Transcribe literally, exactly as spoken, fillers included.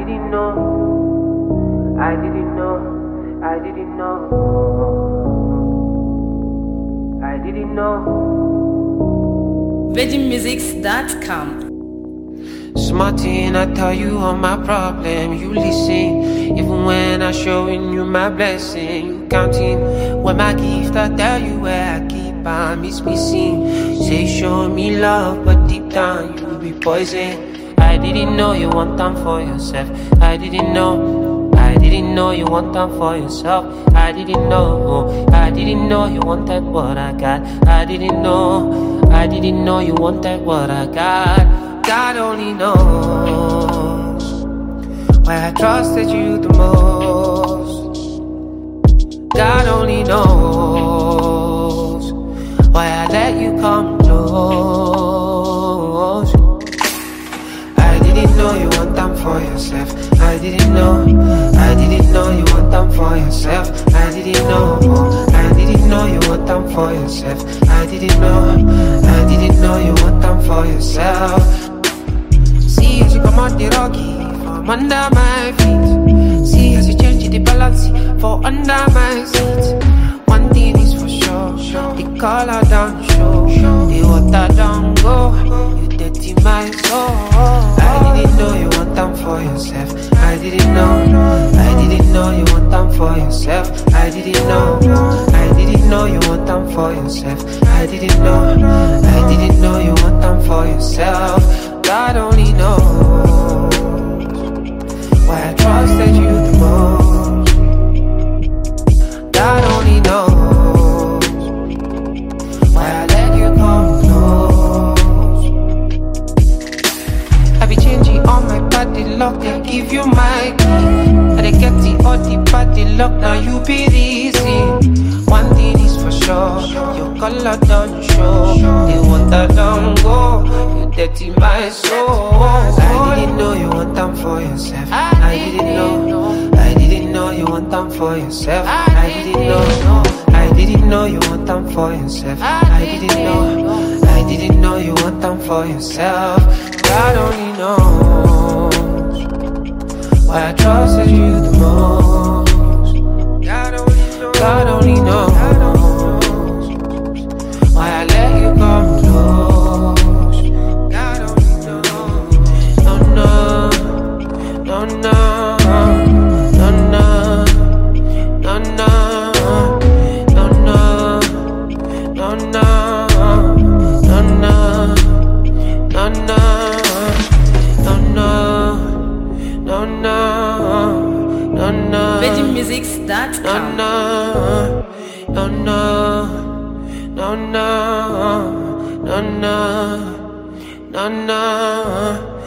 didn't know, I didn't know, I didn't know, I didn't know. Virgin Musics dot com. Smartin, I tell you all my problem, you listen. Even when I'm showing you my blessing, you counting when my gift, I tell you where I keep on miss missing. Say show me love, but deep down you be poison. I didn't know you want time for yourself. I didn't know. I didn't know you want time for yourself. I didn't know. I didn't know you wanted what I got. I didn't know. I didn't know you wanted what I got. God only knows why I trusted you the most. God only knows why I let you come close. I didn't know you want time for yourself. I didn't know. I didn't know you want time for yourself. I didn't know. I didn't know you want time for yourself. I didn't know. I didn't know you want time for yourself. See as you come out the rocky from under my feet. See as you change the balance for under my seat. One thing is for sure, the color down show, the water down go. You dirty my soul. I didn't know you want time for yourself. I didn't know. I didn't know you want time for yourself. I didn't know. I didn't know you want time for yourself. I didn't know. I didn't know you want time for yourself. God only knows why I trusted you the most. God only knows why I let you come close. I be changing all my body lock, I give you my key. I dey get the all the body lock, now you be easy. One thing is for sure, your color don't show, the water don't go. Dirty my soul. I didn't know you want time for yourself. I didn't know. I didn't know you want time for yourself. I didn't know. I didn't know you want time for yourself. I didn't know. I didn't know you want time for yourself. God only knows why I trusted you the most. God only knows why I let you come close. No, no, no, no, no, no, no, no, no, no, no, no, no, no, no. Virgin Musics dot com. No, no, no, no, no, no, no, no, no.